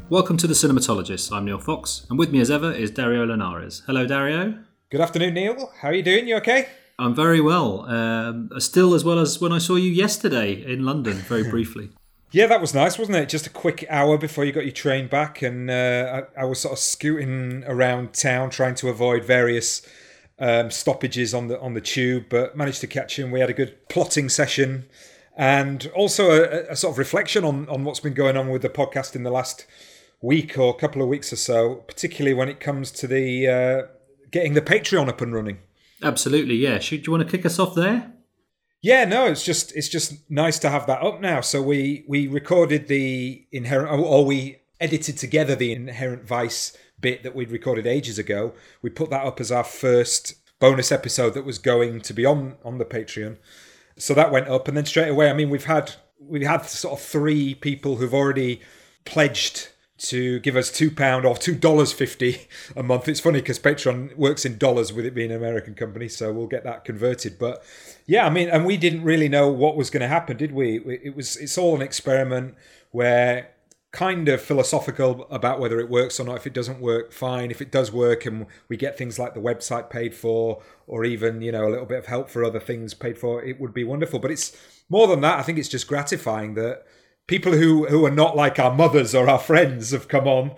Welcome to The Cinematologist. I'm Neil Fox, and with me as ever is Dario Linares. Hello, Dario. Good afternoon, Neil. How are you doing? You okay? I'm very well. Still as well as when I saw you yesterday in London, very briefly. Yeah, that was nice, wasn't it? Just a quick hour before you got your train back, and I was sort of scooting around town trying to avoid various stoppages on the tube, but managed to catch him. We had a good plotting session, and also a sort of reflection on what's been going on with the podcast in the last week or couple of weeks or so, particularly when it comes to the getting the Patreon up and running. Absolutely, yeah. Do you want to kick us off there? Yeah, no, it's just nice to have that up now. So we recorded the we edited together the Inherent Vice bit that we'd recorded ages ago. We put that up as our first bonus episode that was going to be on the Patreon. So that went up, and then straight away, I mean, we've had sort of 3 people who've already pledged to give us £2 or $2.50 a month. It's funny because Patreon works in dollars with it being an American company, so we'll get that converted. But yeah, I mean, and we didn't really know what was going to happen, did we? It's all an experiment. We're kind of philosophical about whether it works or not. If it doesn't work, fine. If it does work and we get things like the website paid for, or even, a little bit of help for other things paid for, it would be wonderful. But it's more than that. I think it's just gratifying that people who are not like our mothers or our friends have come on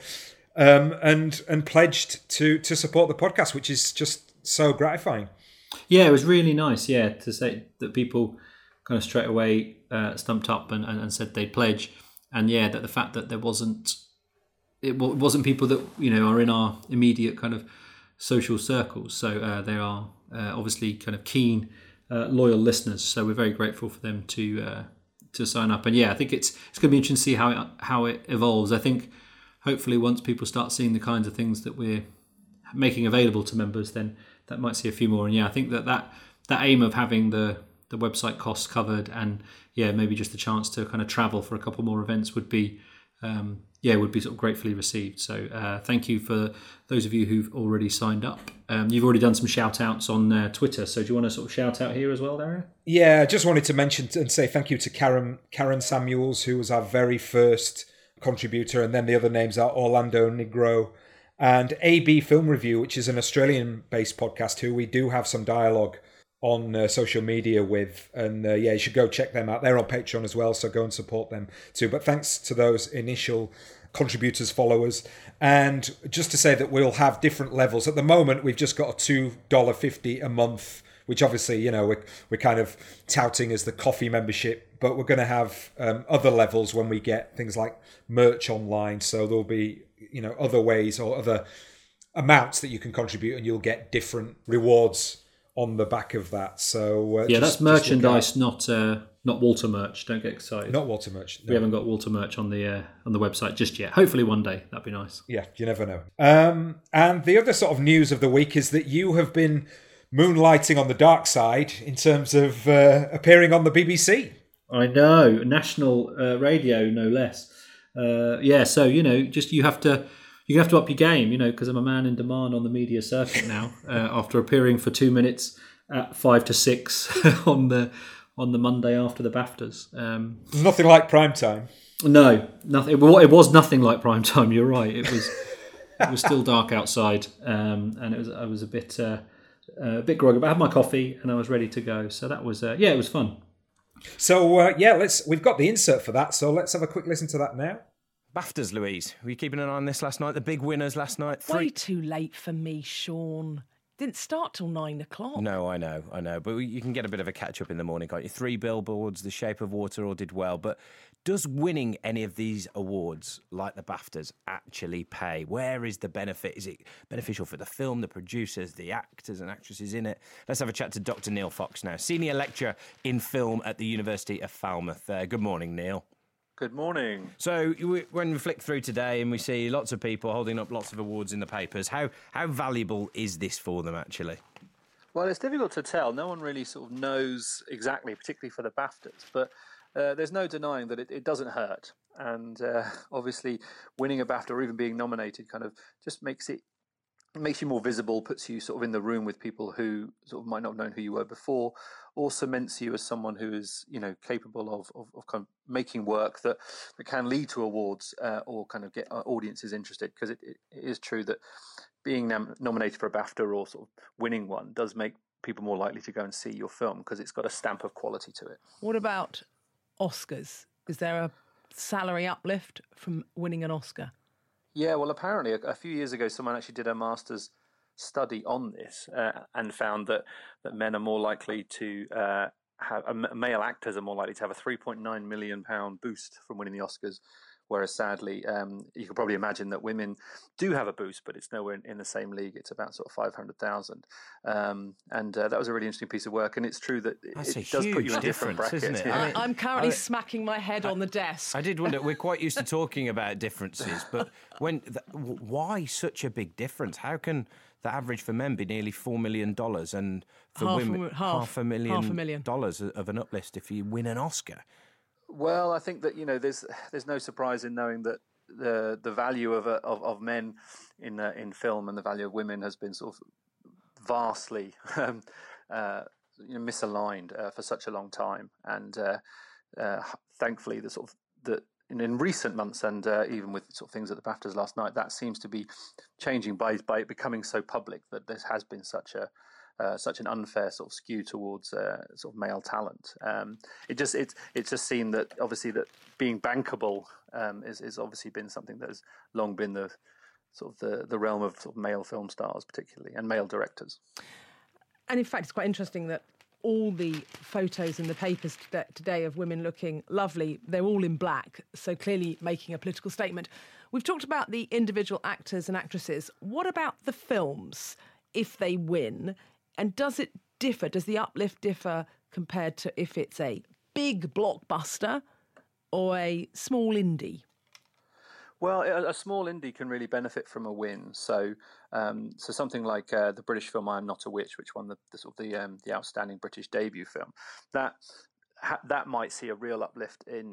and pledged to support the podcast, which is just so gratifying. Yeah, it was really nice, to say that people kind of straight away stumped up and said they'd pledge. And that the fact that it wasn't people that, are in our immediate kind of social circles. So they are obviously kind of keen, loyal listeners. So we're very grateful for them to sign up. And I think it's going to be interesting to see how it evolves. I think hopefully once people start seeing the kinds of things that we're making available to members, then that might see a few more. And I think that aim of having the website costs covered and maybe just a chance to kind of travel for a couple more events would be sort of gratefully received. So thank you for those of you who've already signed up. You've already done some shout outs on Twitter, so do you want to sort of shout out here as well, Dario? Yeah, I just wanted to mention and say thank you to Karen Samuels, who was our very first contributor, and then the other names are Orlando Negro and AB Film Review, which is an Australian-based podcast who we do have some dialogue on social media with, and you should go check them out. They're on Patreon as well, so go and support them too. But thanks to those initial contributors, followers. And just to say that we'll have different levels. At the moment, we've just got a $2.50 a month, which obviously, we're kind of touting as the coffee membership, but we're going to have other levels when we get things like merch online. So there'll be, other ways or other amounts that you can contribute, and you'll get different rewards on the back of that. So that's merchandise, not Walter merch. Don't get excited. Not Walter merch. No. We haven't got Walter merch on the website just yet. Hopefully one day. That'd be nice. Yeah, you never know. And the other sort of news of the week is that you have been moonlighting on the dark side in terms of appearing on the BBC. I know, national radio, no less. So just you have to up your game, because I'm a man in demand on the media circuit now. After appearing for 2 minutes at 5 to 6 on the Monday after the BAFTAs. Nothing like prime time. No, nothing. Well, it was nothing like prime time. You're right. It was still dark outside, and I was a bit groggy. But I had my coffee and I was ready to go. So that was it was fun. So we've got the insert for that. So let's have a quick listen to that now. BAFTAs, Louise. Were you keeping an eye on this last night? The big winners last night? Way too late for me, Sean. Didn't start till 9 o'clock. No, I know. But you can get a bit of a catch-up in the morning, can't you? 3 billboards, The Shape of Water all did well. But does winning any of these awards, like the BAFTAs, actually pay? Where is the benefit? Is it beneficial for the film, the producers, the actors and actresses in it? Let's have a chat to Dr. Neil Fox now, Senior Lecturer in Film at the University of Falmouth. Good morning, Neil. Good morning. So when we flick through today and we see lots of people holding up lots of awards in the papers, how valuable is this for them, actually? Well, it's difficult to tell. No one really sort of knows exactly, particularly for the BAFTAs. But there's no denying that it doesn't hurt. And obviously winning a BAFTA or even being nominated kind of just makes it it makes you more visible, puts you sort of in the room with people who sort of might not have known who you were before, or cements you as someone who is, capable of kind of making work that can lead to awards or kind of get audiences interested. Because it is true that being nominated for a BAFTA or sort of winning one does make people more likely to go and see your film because it's got a stamp of quality to it. What about Oscars? Is there a salary uplift from winning an Oscar? Yeah, well, apparently a few years ago, someone actually did a master's study on this and found that men are more likely to male actors are more likely to have a £3.9 million boost from winning the Oscars. Whereas sadly, you can probably imagine that women do have a boost, but it's nowhere in the same league. It's about sort of 500,000. And that was a really interesting piece of work. And it's true that it does put you in different brackets. Isn't it? Yeah. I'm currently smacking my head on the desk. I did wonder, we're quite used to talking about differences, but why such a big difference? How can the average for men be nearly $4 million and for women half a million dollars of an uplift if you win an Oscar? Well, I think that there's no surprise in knowing that the value of men in film and the value of women has been sort of vastly misaligned for such a long time, and thankfully in recent months and even with sort of things at the BAFTAs last night, that seems to be changing by it becoming so public that there has been such an unfair sort of skew towards sort of male talent. It's just seen that obviously that being bankable is obviously been something that has long been the sort of the realm of sort of male film stars particularly and male directors. And in fact, it's quite interesting that all the photos in the papers today of women looking lovely, they're all in black, so clearly making a political statement. We've talked about the individual actors and actresses. What about the films, if they win? And does it differ? Does the uplift differ compared to if it's a big blockbuster or a small indie? Well, a small indie can really benefit from a win. So something like the British film "I Am Not a Witch," which won the outstanding British debut film, that might see a real uplift in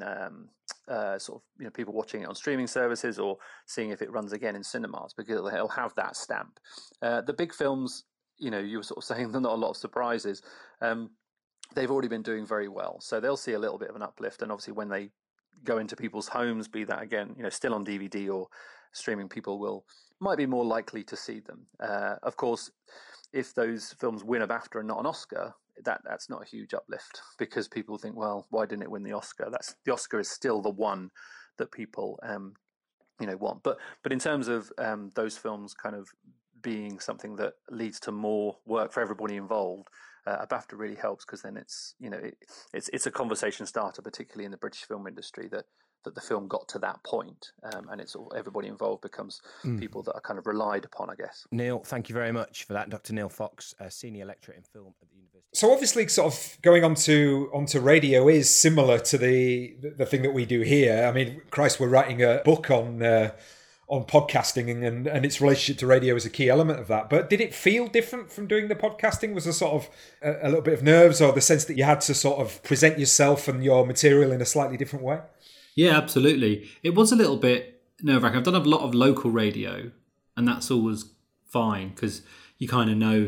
people watching it on streaming services or seeing if it runs again in cinemas because it'll have that stamp. The big films, you were sort of saying there are not a lot of surprises. They've already been doing very well, so they'll see a little bit of an uplift. And obviously, when they go into people's homes, be that again, still on DVD or streaming, people might be more likely to see them. Of course, if those films win a BAFTA and not an Oscar, that's not a huge uplift because people think, well, why didn't it win the Oscar? The Oscar is still the one that people want. But in terms of those films kind of being something that leads to more work for everybody involved, a BAFTA really helps because then it's a conversation starter, particularly in the British film industry, that the film got to that point, and it's everybody involved becomes people that are kind of relied upon, I guess. Neil, thank you very much for that. Dr. Neil Fox, Senior Lecturer in Film at the University. So obviously, sort of going onto radio is similar to the thing that we do here. I mean, Christ, we're writing a book on podcasting and its relationship to radio is a key element of that. But did it feel different from doing the podcasting? Was there sort of a little bit of nerves or the sense that you had to sort of present yourself and your material in a slightly different way? Yeah, absolutely. It was a little bit nerve-wracking. I've done a lot of local radio, and that's always fine because you kind of know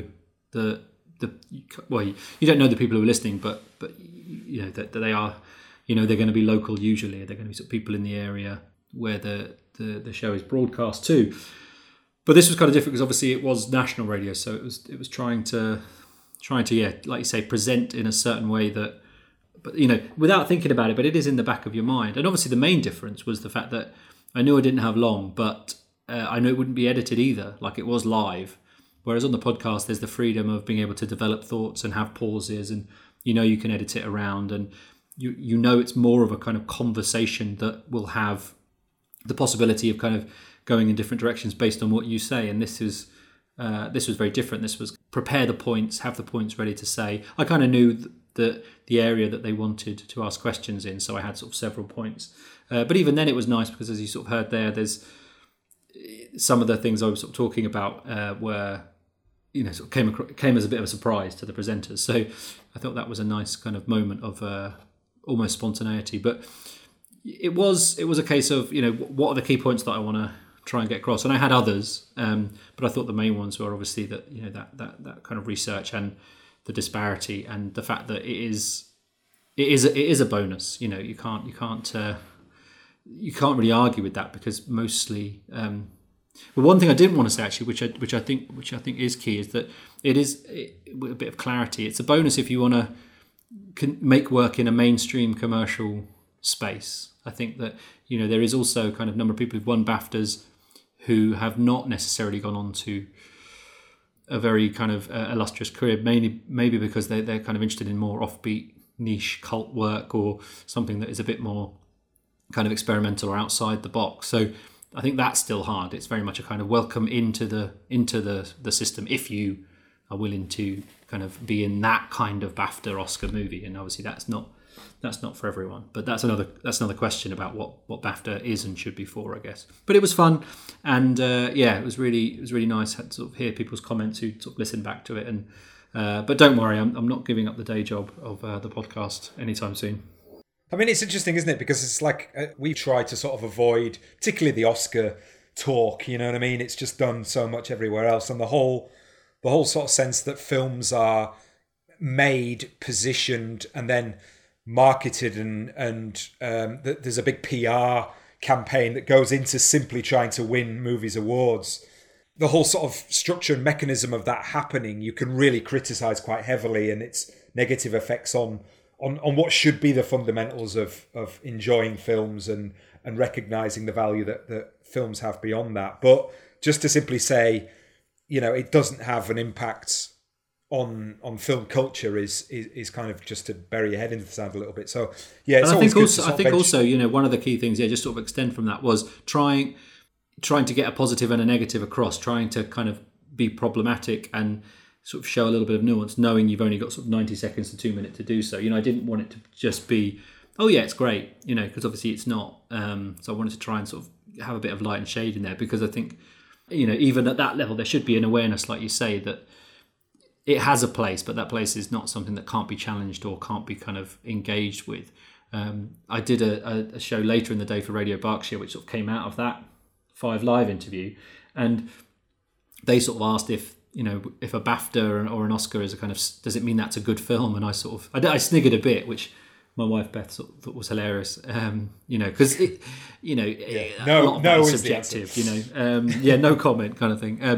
you don't know the people who are listening, but that they are, they're going to be local usually. They're going to be sort of people in the area where the show is broadcast to. But this was kind of different because obviously it was national radio, so it was trying to like you say, present in a certain way that, but without thinking about it, but it is in the back of your mind. And obviously the main difference was the fact that I knew I didn't have long, but I knew it wouldn't be edited either, like it was live. Whereas on the podcast, there's the freedom of being able to develop thoughts and have pauses, and you can edit it around, and it's more of a kind of conversation that will have the possibility of kind of going in different directions based on what you say. And this was very different. This was prepare the points, have the points ready to say. I kind of knew the area that they wanted to ask questions in, so I had sort of several points. But even then, it was nice because, as you sort of heard there's some of the things I was sort of talking about were sort of came as a bit of a surprise to the presenters. So I thought that was a nice kind of moment of almost spontaneity. But it was a case of what are the key points that I want to try and get across. And I had others, but I thought the main ones were obviously that that kind of research and the disparity and the fact that it is a bonus. You can't really argue with that, because mostly. Well, one thing I didn't want to say actually, which I think is key, is that with a bit of clarity, it's a bonus if you want to make work in a mainstream commercial space. I think that there is also kind of a number of people who've won BAFTAs who have not necessarily gone on to a very kind of illustrious career, maybe because they're kind of interested in more offbeat niche cult work or something that is a bit more kind of experimental or outside the box. So I think that's still hard. It's very much a kind of welcome into the system if you are willing to kind of be in that kind of BAFTA Oscar movie. And obviously that's not for everyone. But that's another question about what BAFTA is and should be for, I guess. But it was fun, and it was really nice to sort of hear people's comments who sort of listen back to it. And but don't worry, I'm not giving up the day job of the podcast anytime soon. I mean, it's interesting, isn't it? Because it's like we try to sort of avoid, particularly the Oscar talk. You know what I mean? It's just done so much everywhere else, and the whole sort of sense that films are made, positioned, and then marketed, and that there's a big PR campaign that goes into simply trying to win movies awards. The whole sort of structure and mechanism of that happening, you can really criticise quite heavily, and its negative effects on what should be the fundamentals of enjoying films and recognising the value that films have beyond that. But just to simply say, it doesn't have an impact on film culture is kind of just to bury your head into the sand a little bit. So yeah, it's always good. I think also one of the key things, just sort of extend from that, was trying to get a positive and a negative across, trying to kind of be problematic and sort of show a little bit of nuance, knowing you've only got sort of 90 seconds to 2 minutes to do so. I didn't want it to just be, oh yeah, it's great, because obviously it's not. So I wanted to try and sort of have a bit of light and shade in there, because I think, even at that level, there should be an awareness, like you say, that it has a place, but that place is not something that can't be challenged or can't be kind of engaged with. I did a show later in the day for Radio Berkshire, which sort of came out of that 5 Live interview, and they sort of asked if a BAFTA or an Oscar is a kind of, does it mean that's a good film? And I sniggered a bit, which my wife Beth thought was hilarious. Because a lot of that is subjective. No comment kind of thing.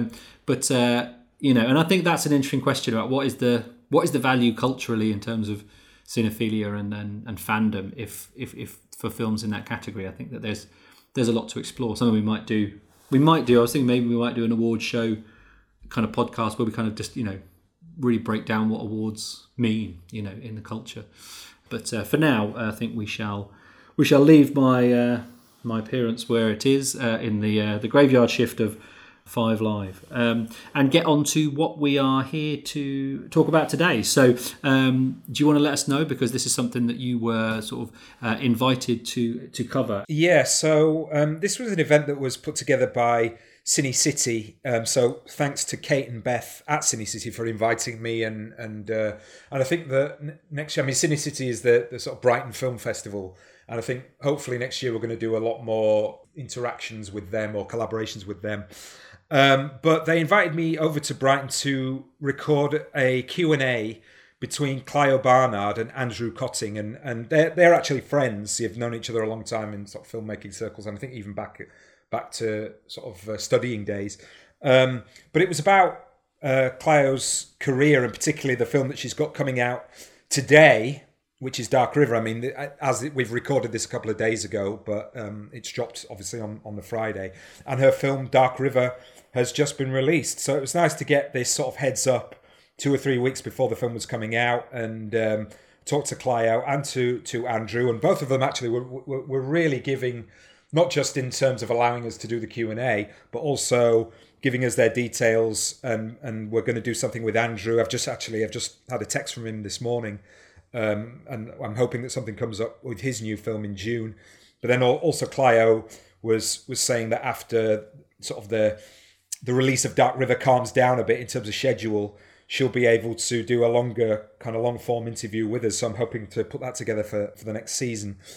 And I think that's an interesting question about what is the value culturally in terms of cinephilia and fandom if for films in that category. I think that there's a lot to explore. Something we might do. I was thinking maybe we might do an award show kind of podcast where we kind of just really break down what awards mean in the culture. But for now, I think we shall leave my appearance where it is in the graveyard shift of 5 Live, and get on to what we are here to talk about today. So do you want to let us know, because this is something that you were sort of invited to cover? Yeah, so this was an event that was put together by Cine City. So thanks to Kate and Beth at Cine City for inviting me, and I think that next year, Cine City is the sort of Brighton Film Festival, and I think hopefully next year we're going to do a lot more interactions with them or collaborations with them. But they invited me over to Brighton to record a Q&A between Clio Barnard and Andrew Cotting, and they're actually friends. They've known each other a long time in sort of filmmaking circles, and I think even back to sort of studying days. But it was about Clio's career, and particularly the film that she's got coming out today, which is Dark River. As we've recorded this a couple of days ago, but it's dropped obviously on the Friday. And her film Dark River has just been released. So it was nice to get this sort of heads up 2 or 3 weeks before the film was coming out, and talk to Clio and to Andrew. And both of them actually were really giving, not just in terms of allowing us to do the Q&A, but also giving us their details. And we're going to do something with Andrew. I've just had a text from him this morning. And I'm hoping that something comes up with his new film in June. But then also Clio was saying that after sort of the release of Dark River calms down a bit in terms of schedule, she'll be able to do a longer kind of long form interview with us. So I'm hoping to put that together for the next season.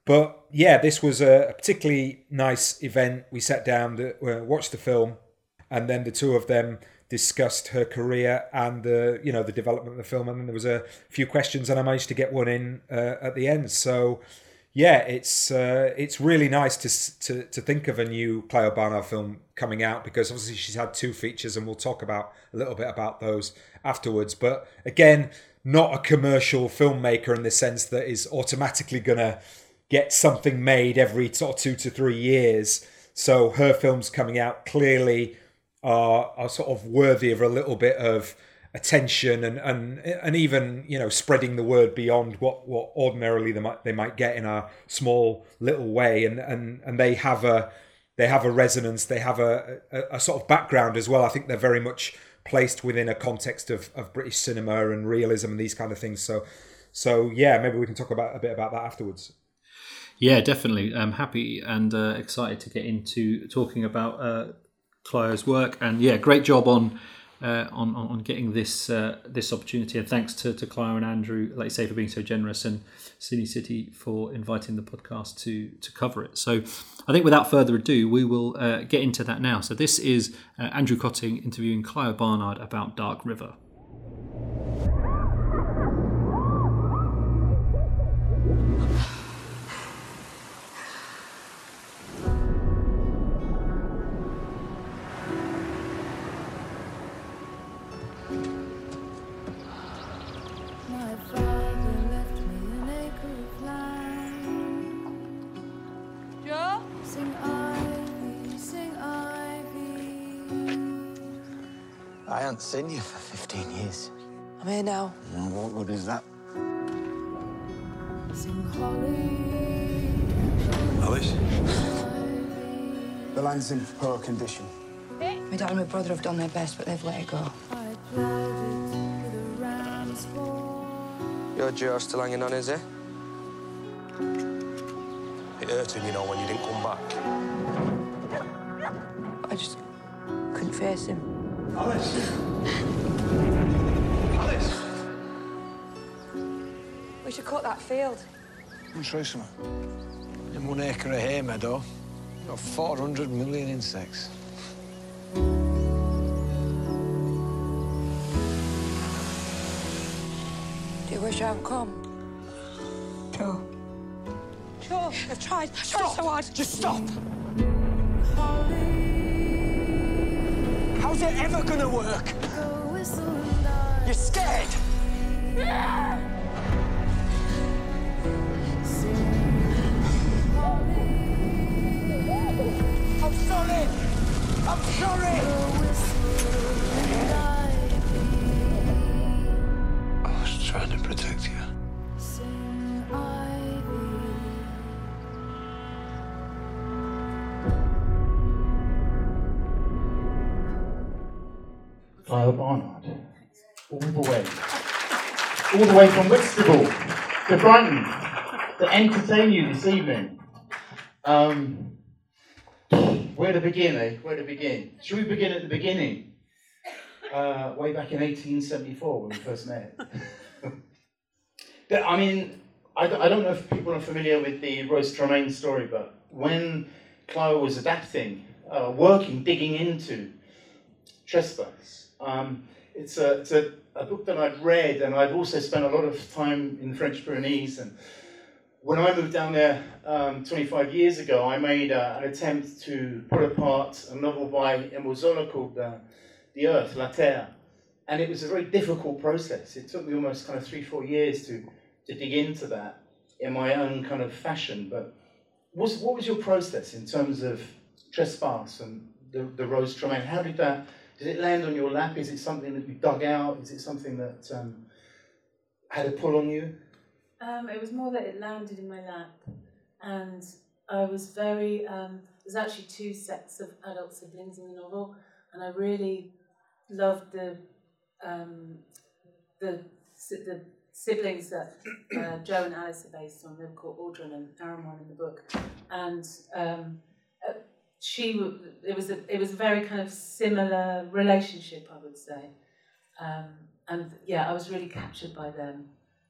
But yeah, this was a particularly nice event. We sat down, watched the film, and then the two of them discussed her career and the development of the film. And then there was a few questions, and I managed to get one in at the end. So yeah, it's really nice to think of a new Clio Barnard film coming out, because obviously she's had 2 features, and we'll talk a little bit about those afterwards. But again, not a commercial filmmaker in the sense that is automatically going to get something made every sort of 2 to 3 years. So her films coming out clearly are sort of worthy of a little bit of attention and even spreading the word beyond what ordinarily they might get in a small little way, and they have a resonance, they have a sort of background as well. I think they're very much placed within a context of British cinema and realism and these kind of things. So yeah, maybe we can talk a bit about that afterwards. Yeah, definitely. I'm happy and excited to get into talking about Clio's work, and yeah, great job on getting this opportunity, and thanks to Clio and Andrew, like you say, for being so generous, and Cine City for inviting the podcast to cover it. So I think without further ado, we will get into that now. So this is Andrew Cotting interviewing Clio Barnard about Dark River. I haven't seen you for 15 years. I'm here now. What good is that? Alice? The land's in poor condition. My dad and my brother have done their best, but they've let it go. Your jaw's still hanging on, is it? It hurt him, when you didn't come back. I just couldn't face him. Alice! Alice! We should cut that field. Let me try something. In 1 acre of hay meadow, got 400 million insects. Do you wish I hadn't come? Sure. Sure, I've tried so hard. Just stop! How's it ever gonna work? You're scared? I'm sorry! I'm sorry! I was trying to protect you. Clio Barnard, all the way from Whitstable to Brighton to entertain you this evening. Where to begin, eh? Where to begin? Should we begin at the beginning? Way back in 1874 when we first met. I mean, I don't know if people are familiar with the Rose Tremaine story, but when Clio was adapting, digging into Trespass, it's a book that I'd read, and I've also spent a lot of time in the French Pyrenees. And when I moved down there 25 years ago, I made an attempt to put apart a novel by Émile Zola called The Earth, La Terre. And it was a very difficult process. It took me almost kind of 3-4 years to dig into that in my own kind of fashion. But what was your process in terms of Trespass and the Rose Tremaine? How did it land on your lap? Is it something that you dug out? Is it something that had a pull on you? It was more that it landed in my lap, and I was very. There's actually 2 sets of adult siblings in the novel, and I really loved the siblings that Joe and Alice are based on. They were called Audryn and Aramon in the book, and it was a very kind of similar relationship, I would say, and yeah, I was really captured by them.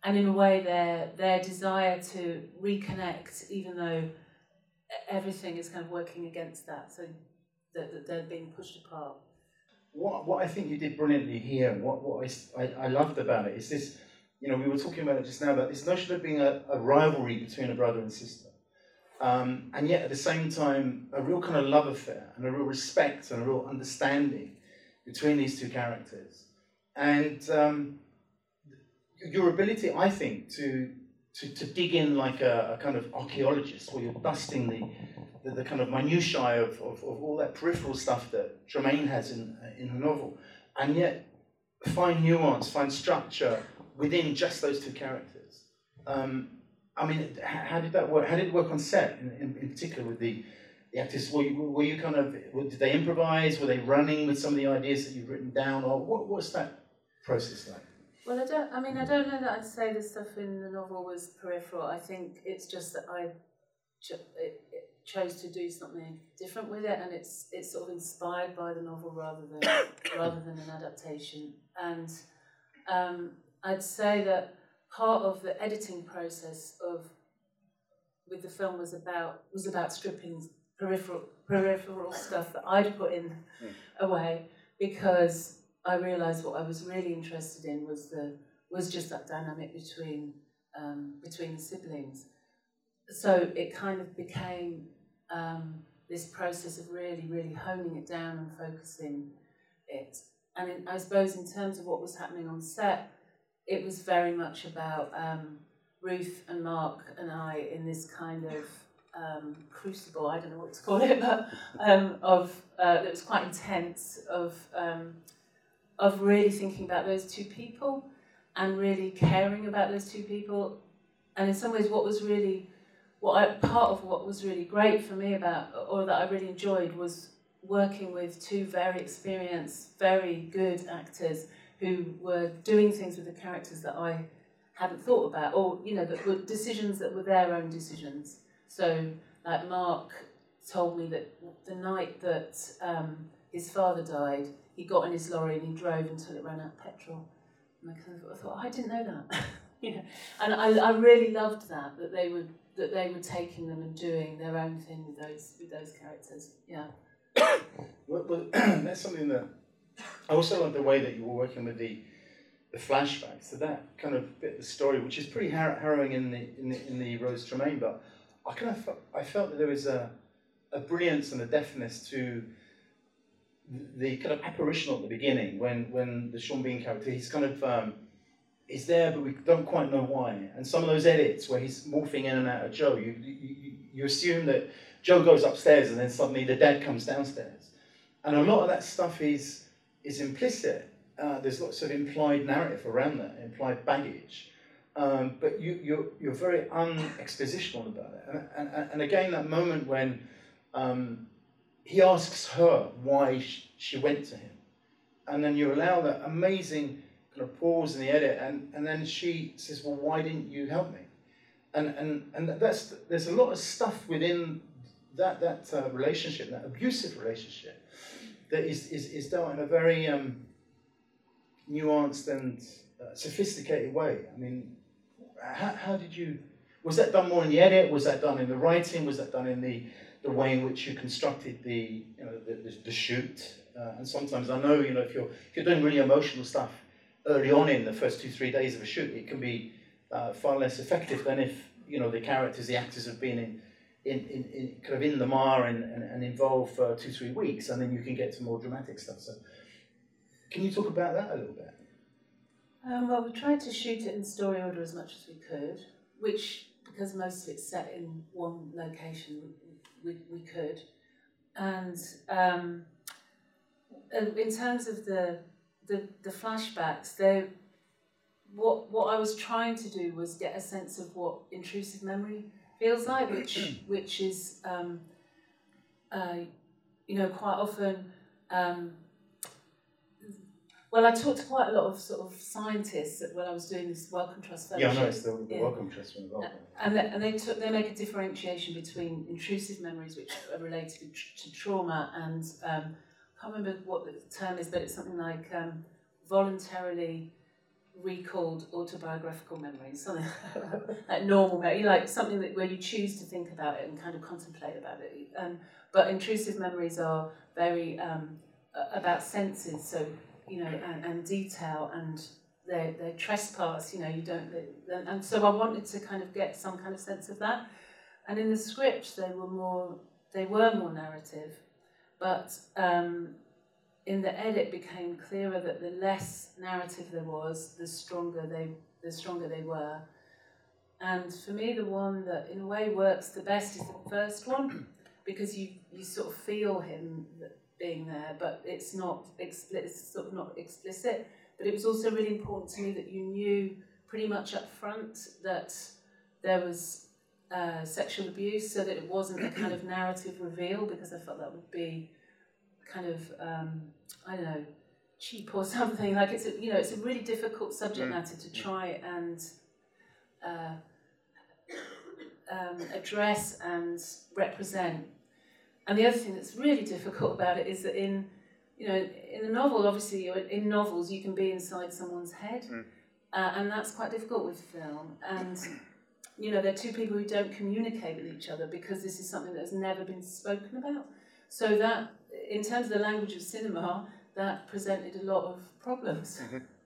and in a way their desire to reconnect, even though everything is kind of working against that, so that they're being pushed apart. What I think you did brilliantly here, and what I loved about it is this, we were talking about it just now, about this notion of being a rivalry between a brother and sister. And yet at the same time, a real kind of love affair and a real respect and a real understanding between these two characters. And your ability, I think, to dig in like a kind of archaeologist, where you're dusting the kind of minutiae of all that peripheral stuff that Tremaine has in the novel, and yet find nuance, find structure within just those two characters. I mean, how did that work? How did it work on set, in particular with the actors? Were you kind of, did they improvise? Were they running with some of the ideas that you've written down, or what's that process like? Well, I don't know that I'd say the stuff in the novel was peripheral. I think it's just that I chose to do something different with it, and it's sort of inspired by the novel rather than an adaptation. And I'd say that part of the editing process with the film was about stripping peripheral stuff that I'd put in away, because I realised what I was really interested in was just that dynamic between the siblings. So it kind of became this process of really, really honing it down and focusing it. And I suppose in terms of what was happening on set, it was very much about Ruth and Mark and I in this kind of crucible, I don't know what to call it, but that was quite intense, of really thinking about those two people and really caring about those two people. And in some ways part of what was really great for me or that I really enjoyed, was working with two very experienced, very good actors who were doing things with the characters that I hadn't thought about, or, that were decisions that were their own decisions. So, like, Mark told me that the night that his father died, he got in his lorry and he drove until it ran out of petrol. And I thought, I didn't know that. And I really loved that they were taking them and doing their own thing with those characters. Yeah. Well, that's something that I also like, the way that you were working with the flashbacks. So that kind of bit of the story, which is pretty harrowing in the Rose Tremaine, but I felt that there was a brilliance and a deftness to the kind of apparition at the beginning, when the Sean Bean character, he's kind of is there, but we don't quite know why. And some of those edits where he's morphing in and out of Joe, you assume that Joe goes upstairs and then suddenly the dad comes downstairs. And a lot of that stuff is implicit. There's lots of implied narrative around that, implied baggage. But you're very unexpositional about it. And again, that moment when he asks her why she went to him, and then you allow that amazing kind of pause in the edit, and then she says, well, why didn't you help me? And there's a lot of stuff within that relationship, that abusive relationship, that is dealt in a very nuanced and sophisticated way. I mean, how did you, was that done more in the edit? Was that done in the writing? Was that done in the way in which you constructed the shoot? And sometimes I know, if you're doing really emotional stuff early on in the first 2-3 days of a shoot, it can be far less effective than if the characters, the actors have been in kind of in the mire and involved for 2-3 weeks, and then you can get to more dramatic stuff. So, can you talk about that a little bit? Well, we tried to shoot it in story order as much as we could, which, because most of it's set in one location, we could. And in terms of the flashbacks, what I was trying to do was get a sense of what intrusive memory feels like, which is quite often. Well, I talked to quite a lot of sort of scientists when I was doing this Wellcome Trust fellowship. Yeah, I know, it's the Wellcome Trust one as well. And they make a differentiation between intrusive memories, which are related to trauma, and I can't remember what the term is, but it's something like voluntarily recalled autobiographical memories, something like normal memory, like something where you choose to think about it and kind of contemplate about it. But intrusive memories are very about senses, so and detail, and they're trespass. You don't, and so I wanted to kind of get some kind of sense of that. And in the script, they were more narrative, but in the edit became clearer that the less narrative there was, the stronger they were. And for me, the one that in a way works the best is the first one, because you sort of feel him being there, but it's sort of not explicit. But it was also really important to me that you knew pretty much up front that there was sexual abuse, so that it wasn't a kind of narrative reveal, because I felt that would be kind of I don't know, cheap or something. Like it's a really difficult subject matter to try and address and represent. And the other thing that's really difficult about it is that in a novel, obviously, in novels you can be inside someone's head, and that's quite difficult with film. And there are two people who don't communicate with each other because this is something that has never been spoken about. So that, in terms of the language of cinema, that presented a lot of problems.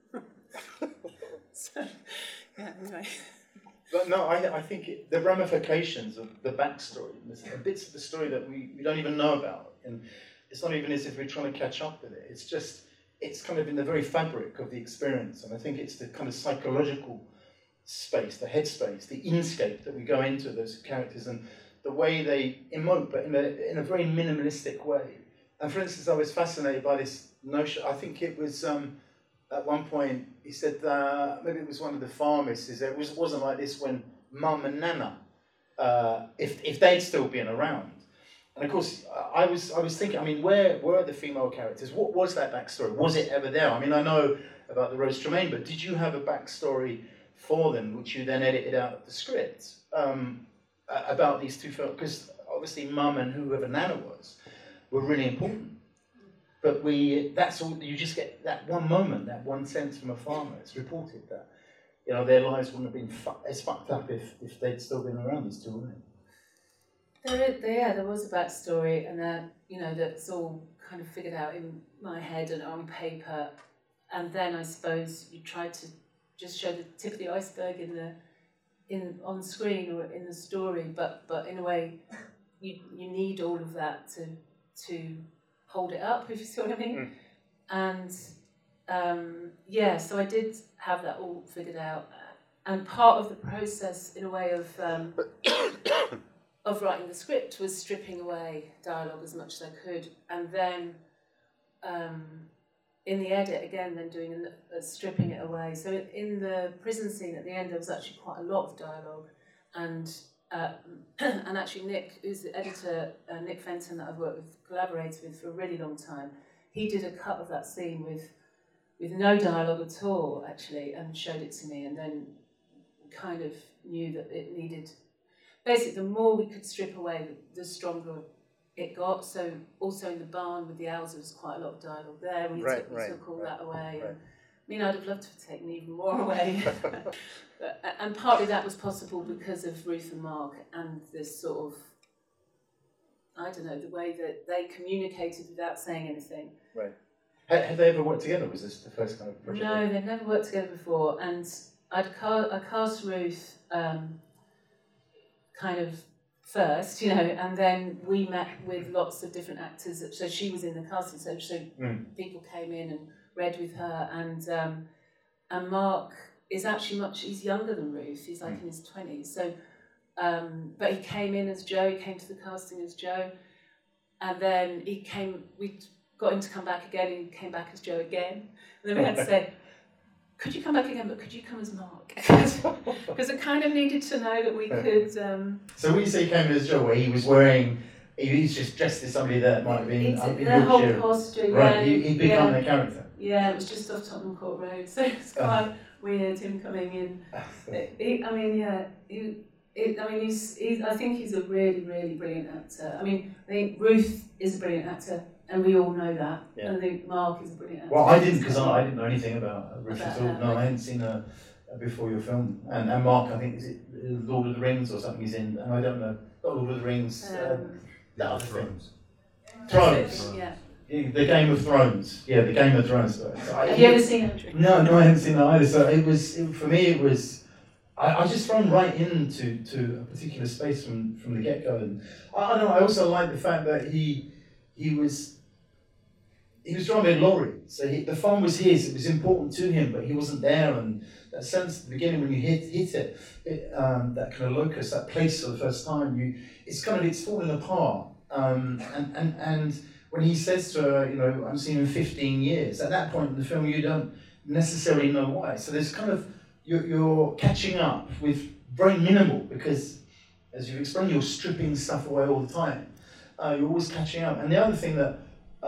So, yeah, anyway. But no, I think the ramifications of the backstory, the bits of the story that we don't even know about, and it's not even as if we're trying to catch up with it. It's kind of in the very fabric of the experience, and I think it's the kind of psychological space, the headspace, the inscape that we go into those characters, and the way they emote, but in a very minimalistic way. And for instance, I was fascinated by this notion. I think it was at one point he said maybe it was one of the pharmacists. It wasn't like this when Mum and Nana, if they'd still been around. And of course, I was thinking. I mean, where were the female characters? What was that backstory? Was it ever there? I mean, I know about the Rose Tremaine, but did you have a backstory for them, which you then edited out of the script, about these two films? Because obviously Mum and whoever Nana was were really important. But that's all, you just get that one moment, that one sense from a farmer. It's reported that, their lives wouldn't have been as fucked up if they'd still been around, these two women. There was a backstory, and that's all kind of figured out in my head and on paper. And then I suppose you try to just show the tip of the iceberg on screen or in the story, but in a way you need all of that to hold it up, if you see what I mean. And so I did have that all figured out, and part of the process in a way of writing the script was stripping away dialogue as much as I could, and then in the edit again, then doing stripping it away. So in the prison scene at the end, there was actually quite a lot of dialogue, and actually Nick, who's the editor, Nick Fenton, that I've collaborated with for a really long time, he did a cut of that scene with no dialogue at all, actually, and showed it to me, and then kind of knew that it needed. Basically, the more we could strip away, the stronger it got. So also in the barn with the owls, there was quite a lot of dialogue there. We took all that away. Right. And, I mean, I'd have loved to have taken even more away. And partly that was possible because of Ruth and Mark and this sort of, I don't know, the way that they communicated without saying anything. Right. Have they ever worked together? Was this the first kind of project? No, they've never worked together before. And I cast Ruth kind of first, and then we met with lots of different actors. So she was in the casting, so people came in and read with her. And Mark is actually he's younger than Ruth. He's like in his 20s. So, but he came in as Joe. He came to the casting as Joe, and then we got him to come back again, and he came back as Joe again. And then we had to say, could you come back again, but could you come as Mark? Because I kind of needed to know that we could... So when you say he came as Joe, where he was just dressed as somebody that might have been in the whole posture, right, he'd become the character. Yeah, it was just off Tottenham Court Road, so it's quite weird, him coming in. I think he's a really, really brilliant actor. I mean, I think Ruth is a brilliant actor. and we all know that. Yeah. And I think Mark is a brilliant actor. Well, I didn't, because I didn't know anything about Ruth About at all. her, No, like- I hadn't seen her before your film. And Mark, I think, is it Lord of the Rings or something he's in? And I don't know. Not Lord of the Rings. That other thing. Thrones. Yeah. The Game of Thrones. Yeah, the Game of Thrones. Have you ever seen it? No, I haven't seen that either. So for me, it was. I just thrown right into a particular space from the get go, and I don't know. I also like the fact that he was driving a lorry, so the fun was his. It was important to him, but he wasn't there. And that sense at the beginning when you hit it, that kind of locus, that place for the first time, it's falling apart. And when he says to her, I haven't seen you in 15 years. At that point in the film, you don't necessarily know why. So there's kind of you're catching up with very minimal, because as you've explained, you're stripping stuff away all the time. You're always catching up. And the other thing that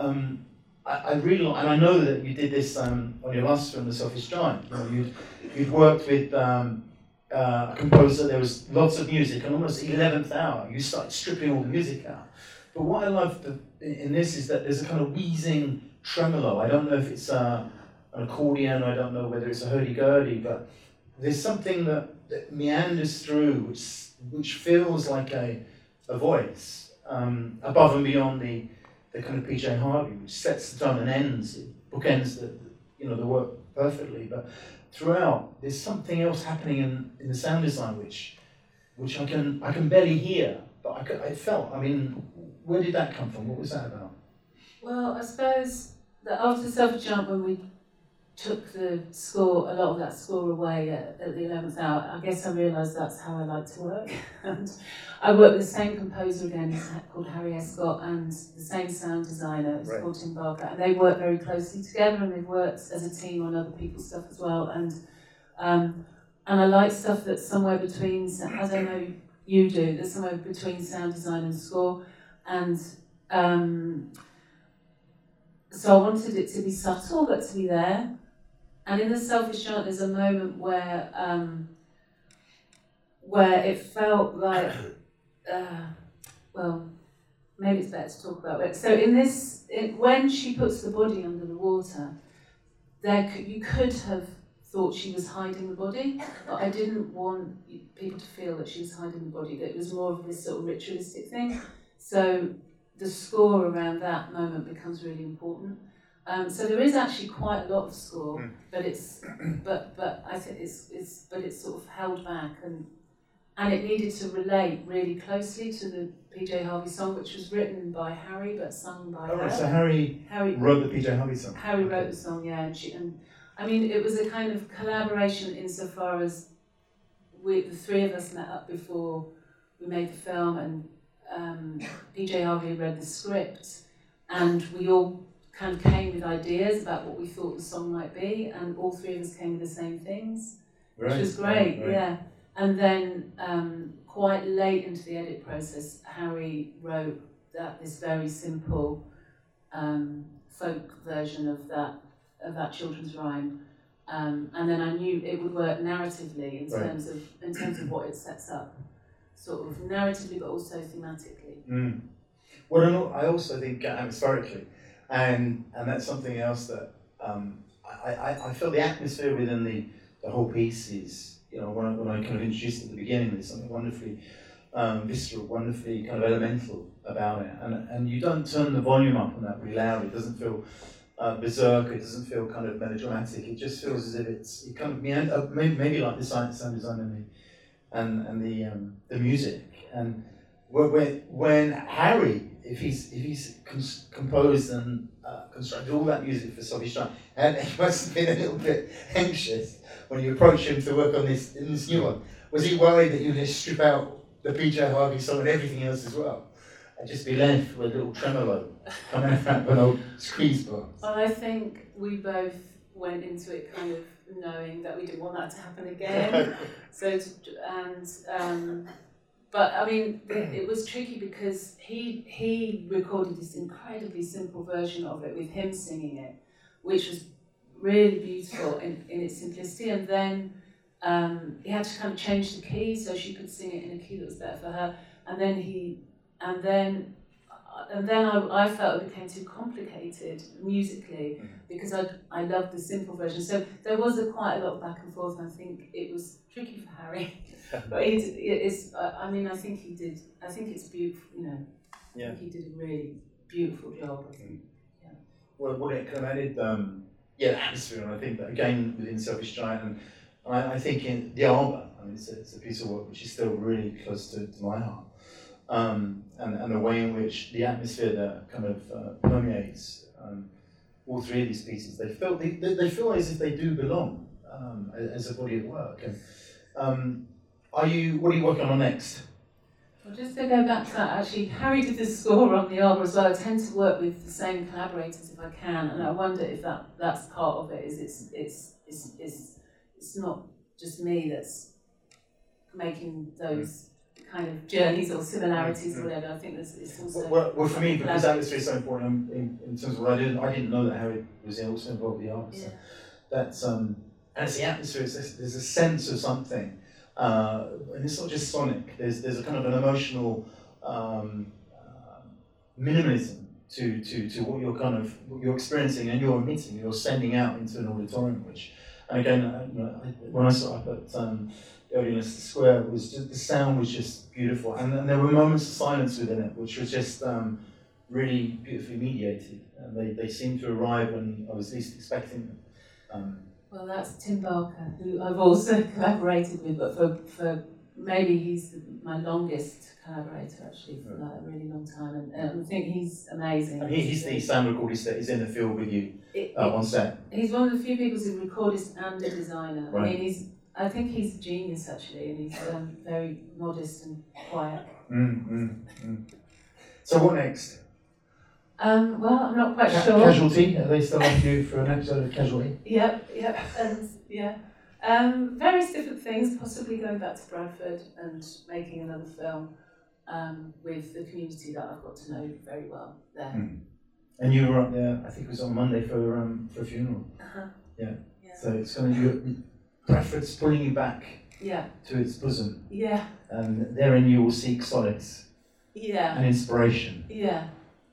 I really like, and I know that you did this on your last film, The Selfish Giant. You'd worked with a composer. There was lots of music, and almost 11th hour, you started stripping all the music out. But what I loved in this is that there's a kind of wheezing tremolo. I don't know if it's an accordion. I don't know whether it's a hurdy-gurdy, but there's something that meanders through, which feels like a voice above and beyond the kind of PJ Harvey, which sets the tone and bookends the work perfectly. But throughout, there's something else happening in the sound design, which I can barely hear, but I felt. I mean, where did that come from? What was that about? Well, I suppose that after Selfish Giant, when we took a lot of that score away at the 11th hour, I guess I realised that's how I like to work. And I worked with the same composer again, called Harry Escott, and the same sound designer, called Tim Barker, and they work very closely together, and they've worked as a team on other people's stuff as well. And I like stuff that's somewhere between, as I know you do, that's somewhere between sound design and score. And so I wanted it to be subtle, but to be there. And in The Selfish Giant, there's a moment where it felt like, well, maybe it's better to talk about it. So when she puts the body under the water, you could have thought she was hiding the body, but I didn't want people to feel that she was hiding the body, that it was more of this sort of ritualistic thing. So the score around that moment becomes really important. So there is actually quite a lot of score, but I think it's sort of held back, and it needed to relate really closely to the PJ Harvey song, which was written by Harry but sung by her. Right, so Harry wrote the PJ Harvey song. Harry wrote the song, yeah, and I mean it was a kind of collaboration insofar as the three of us met up before we made the film, and PJ Harvey read the script, and we all kind of came with ideas about what we thought the song might be, and all three of us came with the same things, which was great, yeah. And then quite late into the edit process, Harry wrote this very simple folk version of that children's rhyme, and then I knew it would work narratively in terms of what it sets up, sort of narratively, but also thematically. Well, I also think atmospherically. And that's something else that I feel the atmosphere within the whole piece is, when I kind of introduced at the beginning, there's something wonderfully visceral, wonderfully kind of elemental about it. And you don't turn the volume up on that really loud. It doesn't feel berserk. It doesn't feel kind of melodramatic. It just feels as if it kind of maybe like the sound design and the music. And when Harry, if he's composed and constructed all that music for Selfish Giant, and he must have been a little bit anxious when you approached him to work on this new one. Was he worried that you would strip out the PJ Harvey song and everything else as well, and just be left with a little tremolo coming out of an old squeeze box? Well, I think we both went into it kind of knowing that we didn't want that to happen again. But I mean, it was tricky because he recorded this incredibly simple version of it with him singing it, which was really beautiful in its simplicity. And then he had to kind of change the key so she could sing it in a key that was better for her. And then and then I felt it became too complicated musically because I loved the simple version. So there was quite a lot of back and forth, and I think it was tricky for Harry. But I think he did. I think it's beautiful. You know, I think he did a really beautiful job. I think. Yeah. Well, it kind of added, the atmosphere, and I think that again within Selfish Giant, and I think in The Arbor, I mean, it's a piece of work which is still really close to my heart. And the way in which the atmosphere that kind of permeates all three of these pieces, they feel as if they do belong as a body of work. And what are you working on next? Well, just to go back to that, actually, Harry did the score on The Arbor as well. I tend to work with the same collaborators if I can, and I wonder if that's part of it. It's not just me that's making those kind of journeys or similarities or whatever. I think it's also... Well, for me, because atmosphere is so important in terms of what I didn't know that Harry was also involved with The Arbor. So that's, and it's the atmosphere, there's a sense of something. And it's not just sonic, there's a kind of an emotional minimalism to what you're experiencing and you're emitting, you're sending out into an auditorium, which, and again, when I saw up at Odeon Leicester Square, the sound was just beautiful, and there were moments of silence within it, which was just really beautifully mediated, and they seemed to arrive when I was least expecting them. Well, that's Tim Barker, who I've also collaborated with, but for maybe he's my longest collaborator actually for like a really long time, and I think he's amazing. And he's the sound recordist that is in the field with you on set. He's one of the few people who's a recordist and a designer. Right. I mean, I think he's a genius actually, and he's very modest and quiet. So what next? Well, I'm not quite sure. Casualty, are they still on you for an episode of Casualty? Yep, and yeah. Various different things, possibly going back to Bradford and making another film with the community that I've got to know very well there. And you were up there, I think it was on Monday for a funeral. Yeah. So it's going to be Bradford's pulling you back to its bosom. Yeah. And therein you will seek solace. Yeah. And inspiration. Yeah.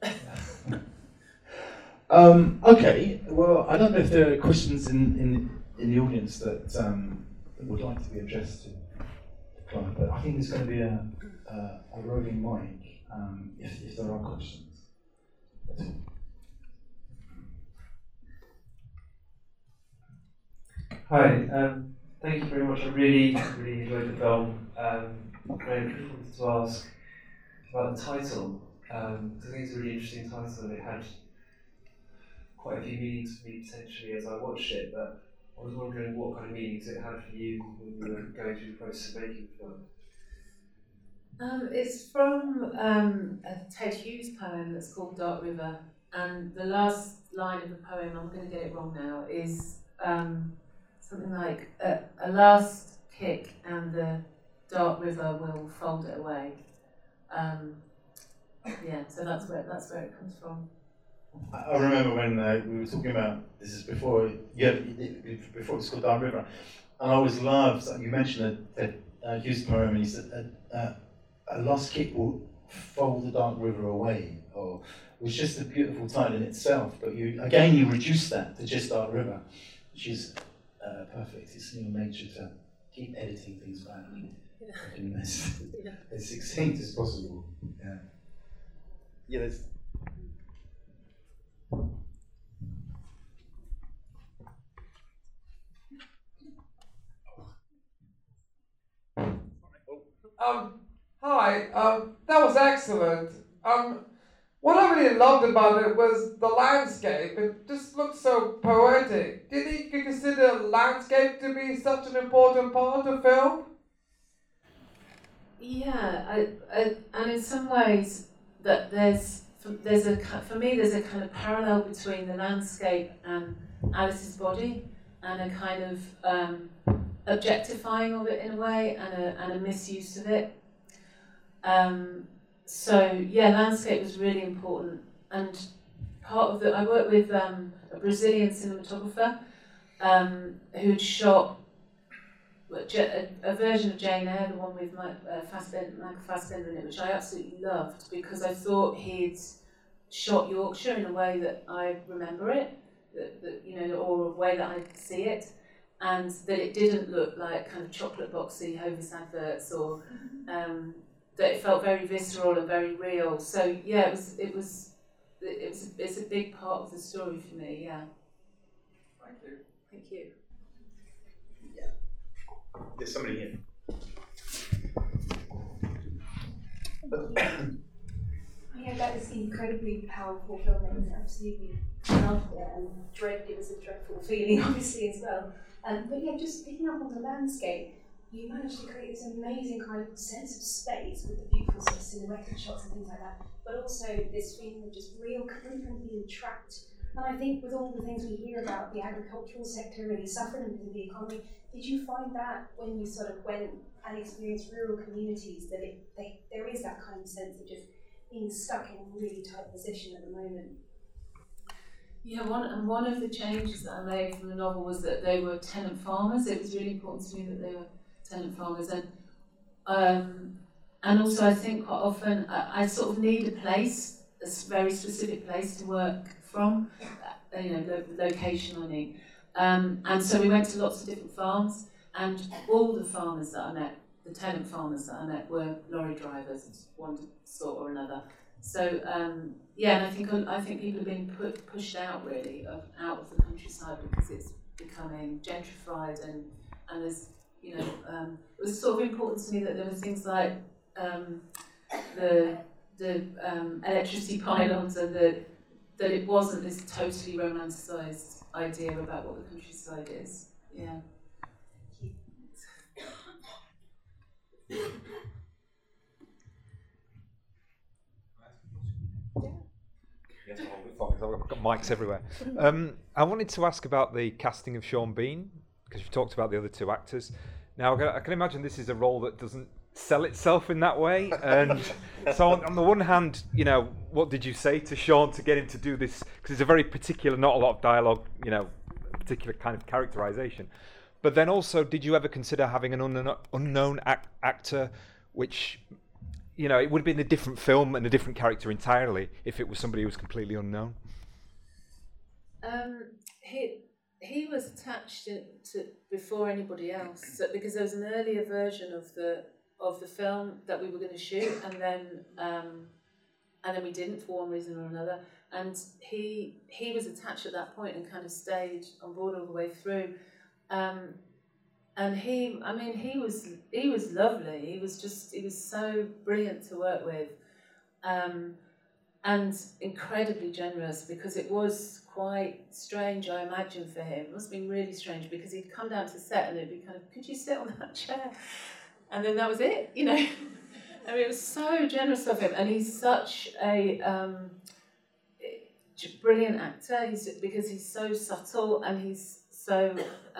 Okay, well, I don't know if there are questions in the audience that would like to be addressed to Clive, but I think there's going to be a roving mic if there are questions. Hi, thank you very much. I really enjoyed the film. I wanted to ask about the title. I think it's a really interesting title, and it had quite a few meanings for me potentially as I watched it, but I was wondering what kind of meanings it had for you when you were going through the process of making the film. It's from a Ted Hughes poem that's called Dark River, and the last line of the poem, I'm going to get it wrong now, is something like, a last kick and the dark river will fold it away. So that's where it comes from. I remember when we were talking about this is before it was called Dark River, and I always loved you mentioned that Hughes poem, and he said a lost kick will fold the dark river away, or it was just a beautiful title in itself. But you reduce that to just Dark River, which is perfect. It's in your nature to keep editing things back, as succinct as possible. Yeah. Hi, that was excellent. What I really loved about it was the landscape. It just looked so poetic. Did you consider landscape to be such an important part of film? Yeah, and in some ways that there's a kind of parallel between the landscape and Alice's body, and a kind of objectifying of it in a way, and a misuse of it. Landscape was really important, and part of I worked with a Brazilian cinematographer who'd shot a version of Jane Eyre, the one with Michael Fassbender in it, which I absolutely loved because I thought he'd shot Yorkshire in a way that I remember it, or a way that I see it, and that it didn't look like kind of chocolate boxy Hovis adverts, or that it felt very visceral and very real. So yeah, it's a big part of the story for me. Yeah. Thank you. Thank you. There's somebody here. Yeah, that was incredibly powerful film. I absolutely loved it, and it was a dreadful feeling, obviously, as well. But yeah, just picking up on the landscape, you managed to create this amazing kind of sense of space with the beautiful sort of silhouetted shots and things like that, but also this feeling of just real being trapped. And I think with all the things we hear about the agricultural sector really suffering because of the economy, did you find that when you sort of went and experienced rural communities that there is that kind of sense of just being stuck in a really tight position at the moment? Yeah, one of the changes that I made from the novel was that they were tenant farmers. It was really important to me that they were tenant farmers, and also I think quite often I sort of need a place, a very specific place to work from, location I mean. And so we went to lots of different farms, and all the farmers that I met, the tenant farmers that I met, were lorry drivers of one sort or another. So and I think people are being pushed out really out of the countryside because it's becoming gentrified, and there's it was sort of important to me that there were things like the electricity pylons, and that it wasn't this totally romanticised idea about what the countryside is. Yeah. Yes, I've got mics everywhere. I wanted to ask about the casting of Sean Bean, because you've talked about the other two actors. Now, I can imagine this is a role that doesn't sell itself in that way. And so on the one hand, what did you say to Sean to get him to do this? Because it's a very particular, not a lot of dialogue, particular kind of characterization. But then also, did you ever consider having an unknown actor, which, it would have been a different film and a different character entirely if it was somebody who was completely unknown? He was attached to before anybody else, because there was an earlier version of the film that we were going to shoot, and then we didn't for one reason or another. And he was attached at that point and kind of stayed on board all the way through. And he was lovely. He was so brilliant to work with, and incredibly generous, because it was quite strange, I imagine, for him. It must have been really strange, because he'd come down to set and it'd be kind of, could you sit on that chair? And then that was it, I mean, it was so generous of him, and he's such a brilliant actor. Because he's so subtle, and he's so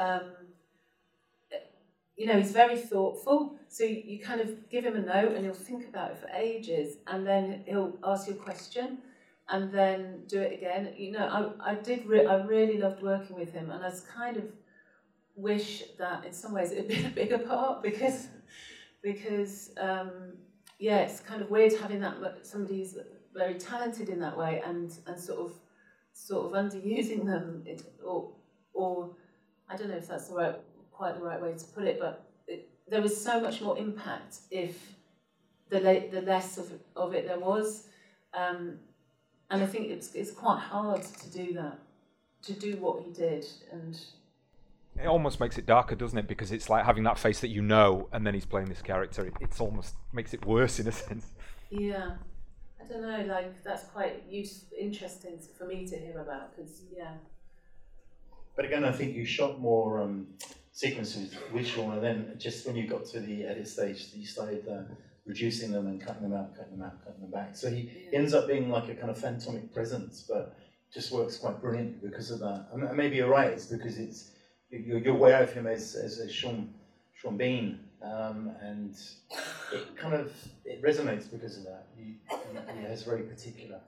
he's very thoughtful. So you kind of give him a note and he'll think about it for ages, and then he'll ask you a question and then do it again. I really loved working with him, and I kind of wish that in some ways it had been a bigger part, because it's kind of weird having somebody who's very talented in that way and sort of underusing them, or I don't know if that's quite the right way to put it, but there was so much more impact if the less of it there was, and I think it's quite hard to do that, to do what he did, and it almost makes it darker, doesn't it? Because it's like having that face that and then he's playing this character. It's almost makes it worse in a sense. Yeah, I don't know. Like, that's quite interesting for me to hear about, because But again, I think you shot more sequences with Sean, and then just when you got to the edit stage, you started reducing them and cutting them out, cutting them back. So he ends up being like a kind of phantomic presence, but just works quite brilliantly because of that. And maybe you're right. It's because you're aware of him as Sean Bean, and it resonates because of that. He has very particular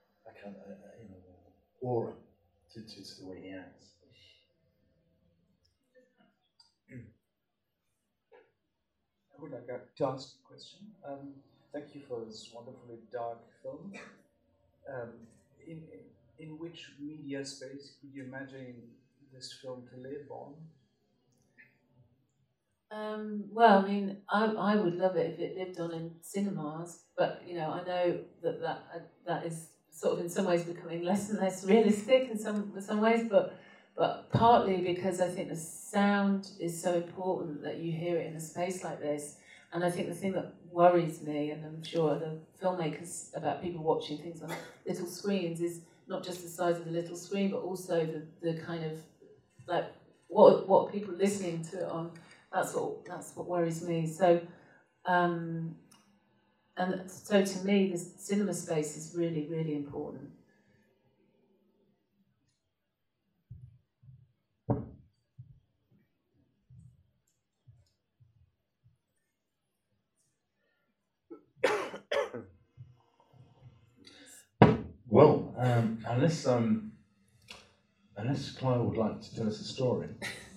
aura to the way he acts. I would like to ask a question. Thank you for this wonderfully dark film. In which media space could you imagine this film to live on? Well, I mean, I would love it if it lived on in cinemas, but I know that is sort of in some ways becoming less and less realistic in some ways, but partly because I think the sound is so important that you hear it in a space like this. And I think the thing that worries me, and I'm sure other filmmakers, about people watching things on little screens, is not just the size of the little screen, but also the kind of like what people are listening to it on. That's what worries me. So, and so to me, the cinema space is really, really important. Well, unless Clive would like to tell us a story,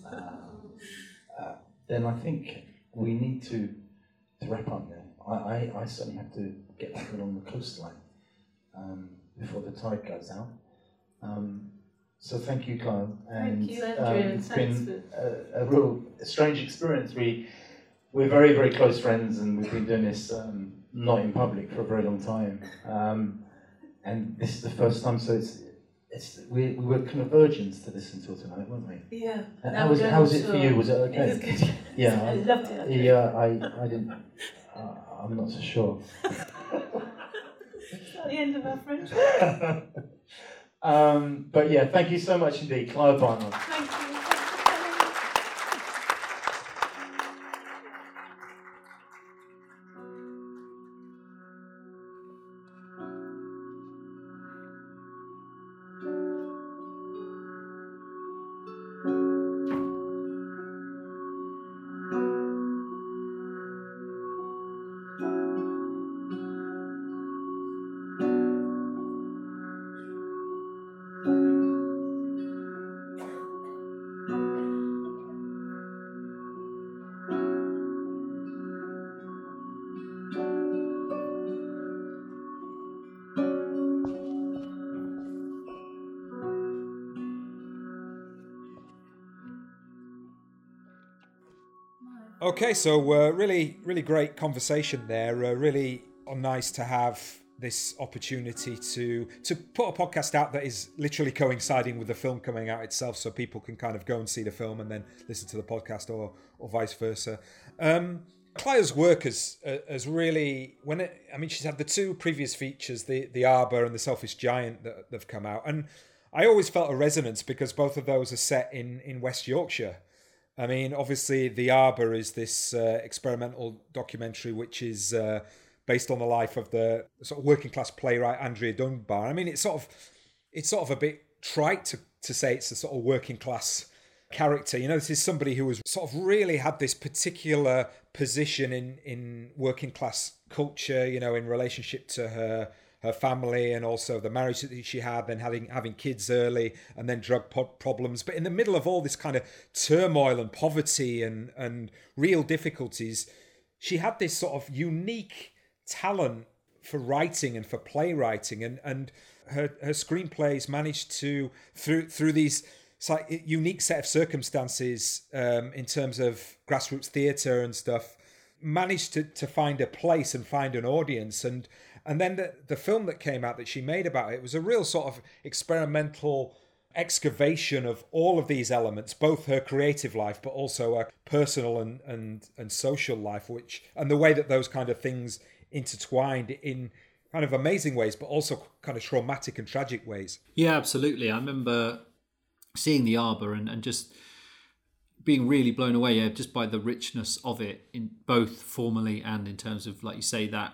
then I think we need to wrap up now. I certainly have to get back along the coastline before the tide goes out. So thank you, Clive. And thank you, Andrew. It's been a real strange experience. We're very, very close friends, and we've been doing this not in public for a very long time. And this is the first time, so we were kind of virgins to this until tonight, weren't we? Yeah. How was it for you? Was it okay? It was good. Yeah, I loved it. Yeah, I didn't. I'm not so sure. Is that the end of our friendship? But yeah, thank you so much indeed, Clive Barnard. Thank you. Okay, so really, really great conversation there. Really nice to have this opportunity to put a podcast out that is literally coinciding with the film coming out itself, so people can kind of go and see the film and then listen to the podcast, or vice versa. Claire's work has really, she's had the two previous features, the Arbor and the Selfish Giant, that have come out, and I always felt a resonance because both of those are set in West Yorkshire. I mean, obviously, The Arbor is this experimental documentary which is based on the life of the sort of working class playwright Andrea Dunbar. I mean, it's sort of a bit trite to say it's a sort of working class character. This is somebody who has sort of really had this particular position in working class culture, in relationship to her family, and also the marriage that she had, then having kids early, and then drug problems. But in the middle of all this kind of turmoil and poverty and real difficulties, she had this sort of unique talent for writing and for playwriting, and her screenplays managed to, through these unique set of circumstances, in terms of grassroots theatre and stuff, managed to find a place and find an audience. And then the film that came out that she made about it was a real sort of experimental excavation of all of these elements, both her creative life, but also her personal and social life, and the way that those kind of things intertwined in kind of amazing ways, but also kind of traumatic and tragic ways. Yeah, absolutely. I remember seeing The Arbor and just being really blown away, just by the richness of it, in both formally and in terms of, like you say, that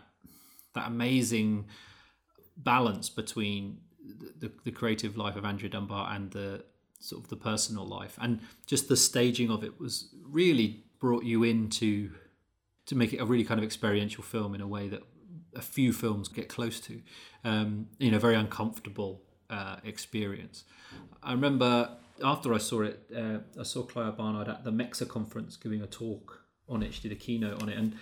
amazing balance between the creative life of Andrea Dunbar and the sort of the personal life, and just the staging of it was really brought you into to make it a really kind of experiential film in a way that a few films get close to, very uncomfortable experience. I remember after I saw it, I saw Claire Barnard at the MEXA conference giving a talk on it. She did a keynote on it, and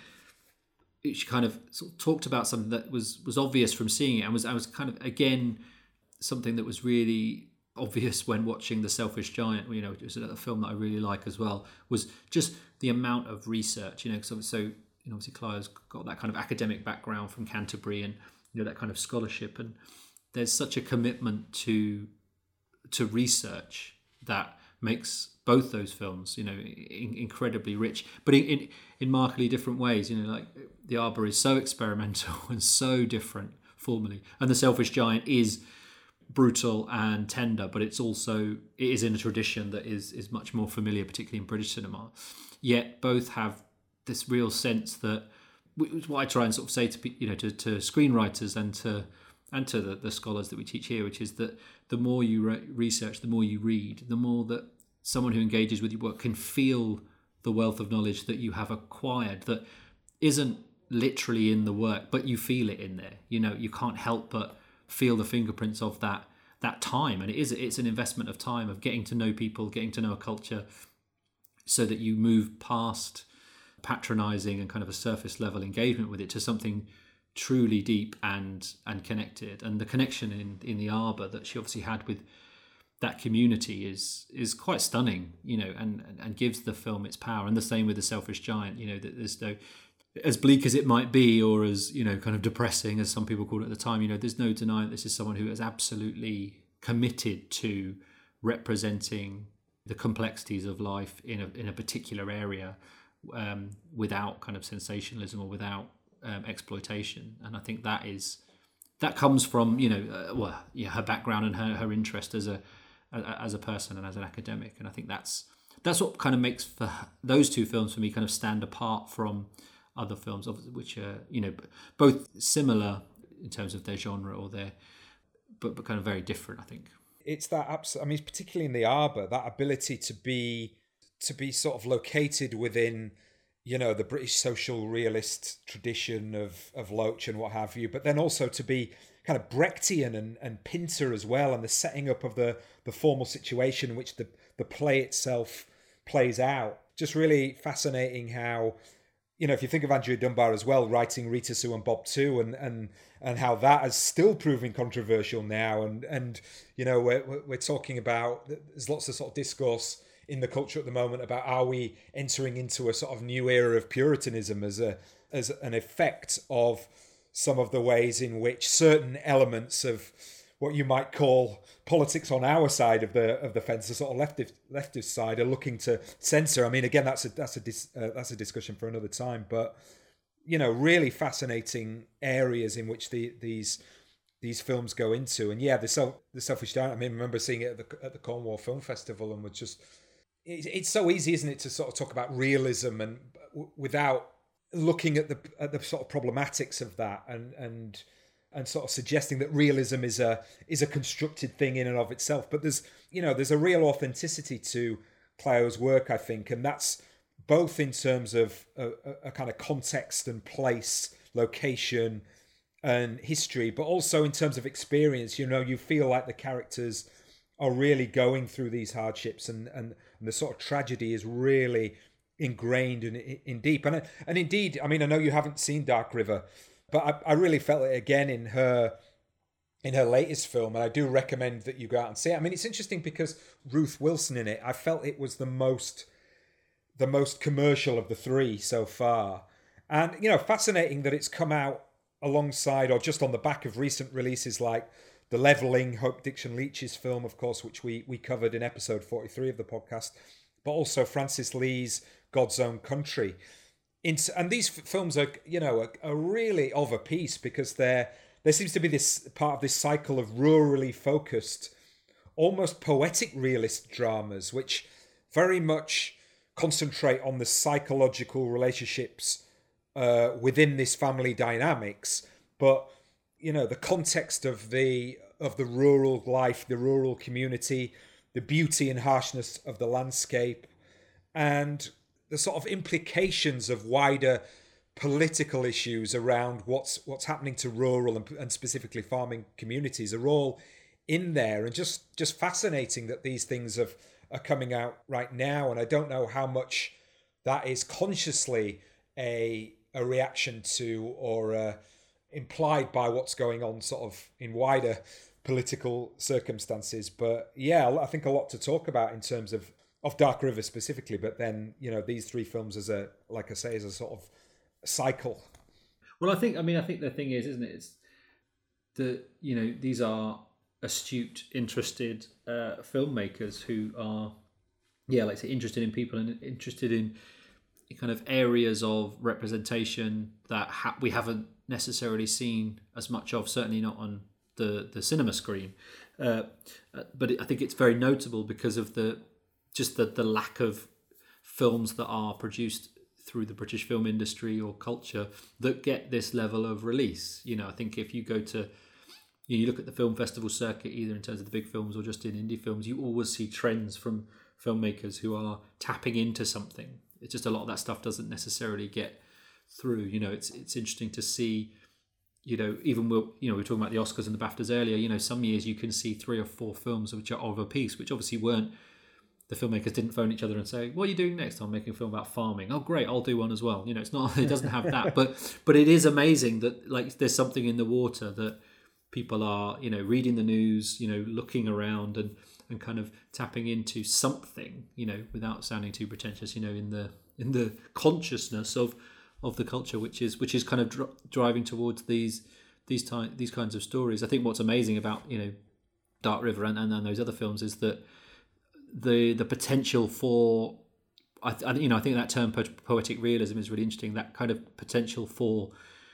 she kind of sort of talked about something that was obvious from seeing it, and was kind of, again, something that was really obvious when watching The Selfish Giant, you know, which is a film that I really like as well, was just the amount of research, you know, so you know, obviously Clio's got that kind of academic background from Canterbury and, you know, that kind of scholarship, and there's such a commitment to research that makes both those films, you know, incredibly rich, but in markedly different ways. You know, like The Arbor is so experimental and so different formally, and The Selfish Giant is brutal and tender, but it is in a tradition that is much more familiar, particularly in British cinema. Yet both have this real sense that, what I try and sort of say to, you know, to screenwriters and to the scholars that we teach here, which is that the more you research, the more you read, the more that someone who engages with your work can feel the wealth of knowledge that you have acquired that isn't literally in the work, but you feel it in there. You know, you can't help but feel the fingerprints of that time, and it's an investment of time, of getting to know people, getting to know a culture, so that you move past patronizing and kind of a surface level engagement with it to something truly deep and connected. And the connection in The Arbor that she obviously had with that community is quite stunning, you know, and gives the film its power. And the same with The Selfish Giant, you know, that there's no, as bleak as it might be, or as, you know, kind of depressing as some people called it at the time, you know, there's no denying this is someone who is absolutely committed to representing the complexities of life in a particular area, without kind of sensationalism or without exploitation. And I think that comes from, you know, her background and her interest as a person and as an academic. And I think that's what kind of makes for those two films for me kind of stand apart from other films, which are, you know, both similar in terms of their genre or but kind of very different, I think. It's that, I mean, particularly in The Arbor, that ability to be sort of located within, you know, the British social realist tradition of Loach and what have you, but then also to be kind of Brechtian and Pinter as well, and the setting up of the formal situation in which the play itself plays out. Just really fascinating how, you know, if you think of Andrea Dunbar as well, writing Rita Sue and Bob too, and how that is still proving controversial now, and you know, we're talking about, there's lots of sort of discourse in the culture at the moment about, are we entering into a sort of new era of Puritanism as an effect of some of the ways in which certain elements of what you might call politics on our side of the fence, the sort of leftist side, are looking to censor. I mean, again, that's a discussion for another time. But, you know, really fascinating areas in which these films go into. And yeah, the Selfish Giant, I mean, I remember seeing it at the Cornwall Film Festival, and was just, it's so easy, isn't it, to sort of talk about realism and without looking at the sort of problematics of that, and sort of suggesting that realism is a constructed thing in and of itself. But there's a real authenticity to Clio's work, I think, and that's both in terms of a kind of context and place, location and history, but also in terms of experience. You know, you feel like the characters are really going through these hardships, and the sort of tragedy is really ingrained in deep. And indeed, I mean, I know you haven't seen Dark River, but I really felt it again in her latest film, and I do recommend that you go out and see it. I mean, it's interesting because Ruth Wilson in it, I felt it was the most commercial of the three so far. And, you know, fascinating that it's come out alongside or just on the back of recent releases like The Levelling, Hope Dixon Leach's film, of course, which we covered in episode 43 of the podcast, but also Francis Lee's God's Own Country. And these films are, you know, are really of a piece, because there seems to be this part of this cycle of rurally focused, almost poetic realist dramas, which very much concentrate on the psychological relationships within this family dynamics. But, you know, the context of the rural life, the rural community, the beauty and harshness of the landscape, and the sort of implications of wider political issues around what's happening to rural and specifically farming communities are all in there. And just fascinating that these things are coming out right now. And I don't know how much that is consciously a reaction to or implied by what's going on sort of in wider political circumstances. But yeah, I think a lot to talk about in terms of Dark River specifically, but then, you know, these three films as a, like I say, as a sort of cycle. Well, I think the thing is, isn't it, it's that, you know, these are astute, interested filmmakers who are, yeah, like I say, interested in people and interested in kind of areas of representation that we haven't necessarily seen as much of, certainly not on the cinema screen. But I think it's very notable because of the lack of films that are produced through the British film industry or culture that get this level of release. You know, I think if you go to, you look at the film festival circuit, either in terms of the big films or just in indie films, you always see trends from filmmakers who are tapping into something. It's just a lot of that stuff doesn't necessarily get through. You know, it's interesting to see, you know, even we were talking about the Oscars and the BAFTAs earlier. You know, some years you can see 3 or 4 films which are of a piece, which obviously weren't, the filmmakers didn't phone each other and say, what are you doing next? I'm making a film about farming. Oh, great, I'll do one as well. You know, it's not, it doesn't have that. But it is amazing that, like, there's something in the water that people are, you know, reading the news, you know, looking around and kind of tapping into something, you know, without sounding too pretentious, you know, in the consciousness of the culture, which is kind of driving towards these kinds of stories. I think what's amazing about, you know, Dark River and those other films is that the potential for, I think that term poetic realism is really interesting. That kind of potential for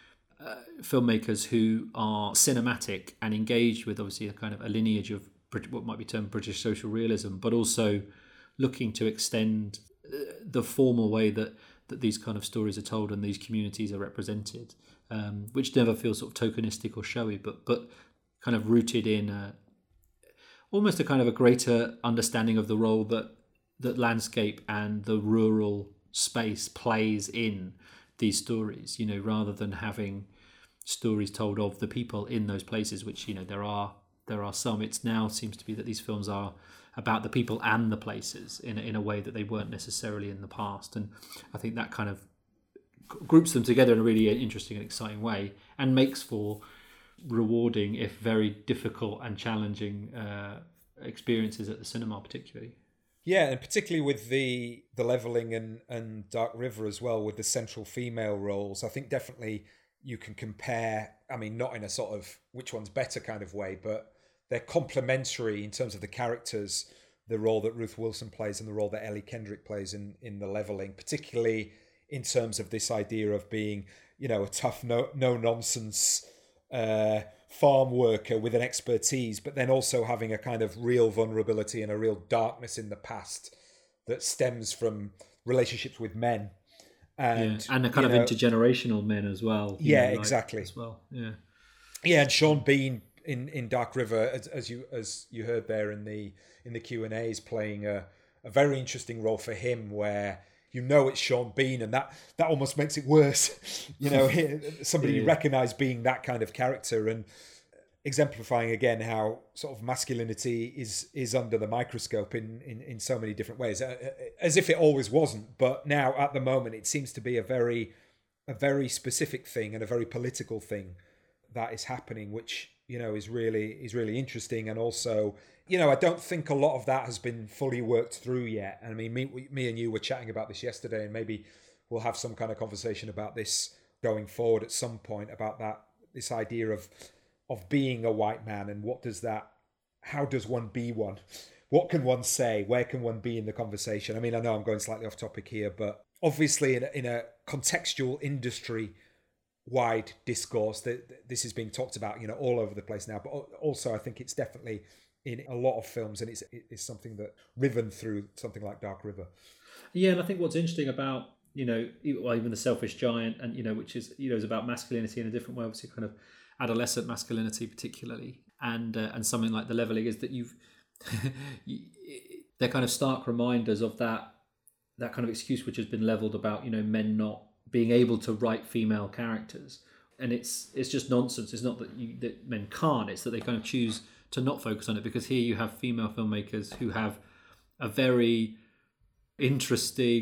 filmmakers who are cinematic and engaged with obviously a kind of a lineage of what might be termed British social realism, but also looking to extend the formal way that these kind of stories are told and these communities are represented, which never feels sort of tokenistic or showy, but kind of rooted in almost a kind of a greater understanding of the role that landscape and the rural space plays in these stories, you know, rather than having stories told of the people in those places, which, you know, there are some. It's now seems to be that these films are about the people and the places in a way that they weren't necessarily in the past. And I think that kind of groups them together in a really interesting and exciting way and makes for rewarding, if very difficult and challenging experiences at the cinema particularly. Yeah, and particularly with the Levelling and Dark River as well, with the central female roles, I think definitely you can compare, I mean, not in a sort of which one's better kind of way, but they're complementary in terms of the characters, the role that Ruth Wilson plays and the role that Ellie Kendrick plays in the Levelling, particularly in terms of this idea of being, you know, a tough, no-nonsense farm worker with an expertise, but then also having a kind of real vulnerability and a real darkness in the past that stems from relationships with men. And a kind of intergenerational men as well. Yeah, exactly. As well, yeah. Yeah, and Sean Bean in Dark River, as you heard there in the Q&A, is playing a very interesting role for him, where you know it's Sean Bean, and that almost makes it worse. You know, somebody you recognise being that kind of character, and exemplifying again how sort of masculinity is under the microscope in so many different ways, as if it always wasn't, but now at the moment it seems to be a very specific thing and a very political thing that is happening, which, you know, is really interesting. And also, you know, I don't think a lot of that has been fully worked through yet. I mean, me and you were chatting about this yesterday, and maybe we'll have some kind of conversation about this going forward at some point, about this idea of being a white man, and how does one be one? What can one say? Where can one be in the conversation? I mean, I know I'm going slightly off topic here, but obviously in a contextual industry-wide discourse, that this is being talked about, you know, all over the place now. But also, I think it's definitely in a lot of films, and it's something that riven through something like Dark River. Yeah, and I think what's interesting about, you know, even The Selfish Giant, and, you know, which is, you know, is about masculinity in a different way, obviously kind of adolescent masculinity particularly, and something like The Levelling, is that they're kind of stark reminders of that kind of excuse which has been levelled about, you know, men not being able to write female characters, and it's just nonsense. It's not that men can't; it's that they kind of choose to not focus on it, because here you have female filmmakers who have a very interesting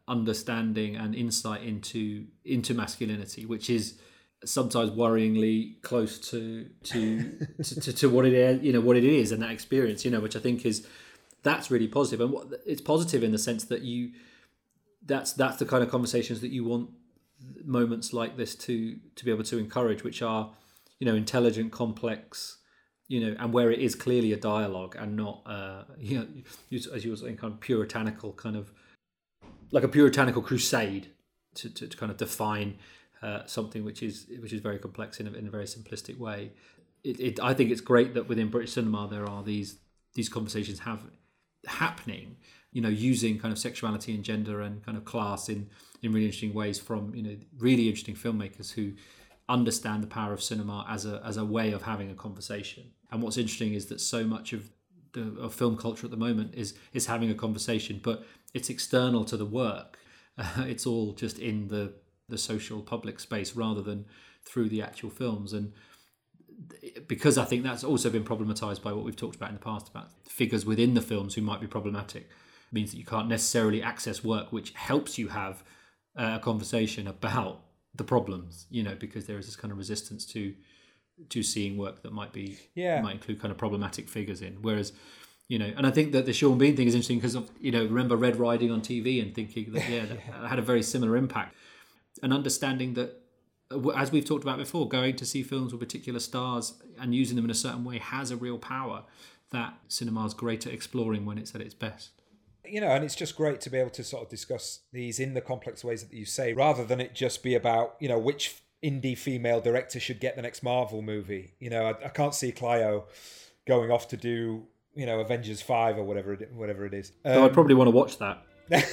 understanding and insight into masculinity, which is sometimes worryingly close to what it is, what it is, and that experience, which I think that's really positive. And it's positive in the sense that that's the kind of conversations that you want moments like this to be able to encourage, which are, intelligent, complex, and where it is clearly a dialogue and not, as you were saying, kind of puritanical, kind of like a puritanical crusade to kind of define something which is very complex in a very simplistic way. I think it's great that within British cinema there are these conversations happening, using kind of sexuality and gender and kind of class in really interesting ways from really interesting filmmakers who understand the power of cinema as a way of having a conversation. And what's interesting is that so much of film culture at the moment is having a conversation, but it's external to the work. It's all just in the social public space rather than through the actual films. And because I think that's also been problematized by what we've talked about in the past about figures within the films who might be problematic, it means that you can't necessarily access work which helps you have a conversation about the problems, because there is this kind of resistance to seeing work that might include kind of problematic figures in. Whereas, and I think that the Sean Bean thing is interesting because of, remember Red Riding on TV and thinking that, that had a very similar impact. And understanding that, as we've talked about before, going to see films with particular stars and using them in a certain way has a real power that cinema is great at exploring when it's at its best. And it's just great to be able to sort of discuss these in the complex ways that you say, rather than it just be about, which indie female director should get the next Marvel movie. I can't see Clio going off to do, Avengers 5 or whatever it is. I'd probably want to watch that.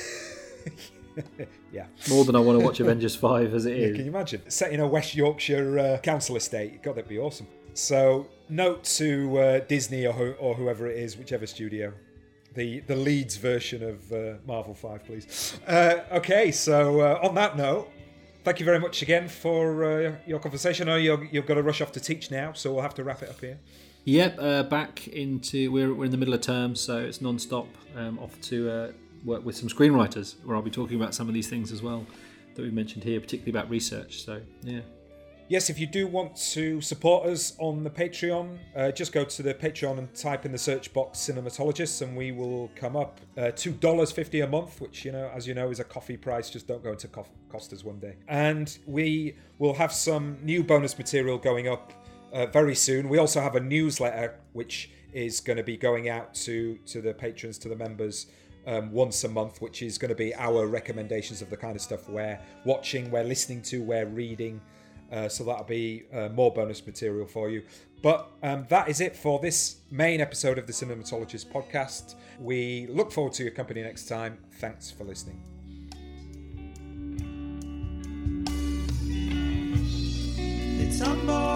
Yeah. More than I want to watch Avengers 5 as it is. Can you imagine? Set in a West Yorkshire council estate. God, that'd be awesome. So, note to Disney or whoever it is, whichever studio. The Leeds version of Marvel 5, please. Okay, so on that note, thank you very much again for your conversation. I know you've got to rush off to teach now, so we'll have to wrap it up here. Yep, back into... We're in the middle of term, so it's non-stop. Off to work with some screenwriters, where I'll be talking about some of these things as well that we mentioned here, particularly about research. So, yeah. Yes, if you do want to support us on the Patreon, just go to the Patreon and type in the search box Cinematologists and we will come up. $2.50 a month, which, as you know, is a coffee price. Just don't go into cost us one day. And we will have some new bonus material going up very soon. We also have a newsletter, which is going to be going out to the patrons, to the members, once a month, which is going to be our recommendations of the kind of stuff we're watching, we're listening to, we're reading. So that'll be more bonus material for you. But that is it for this main episode of the Cinematologist podcast. We look forward to your company next time. Thanks for listening. It's on board.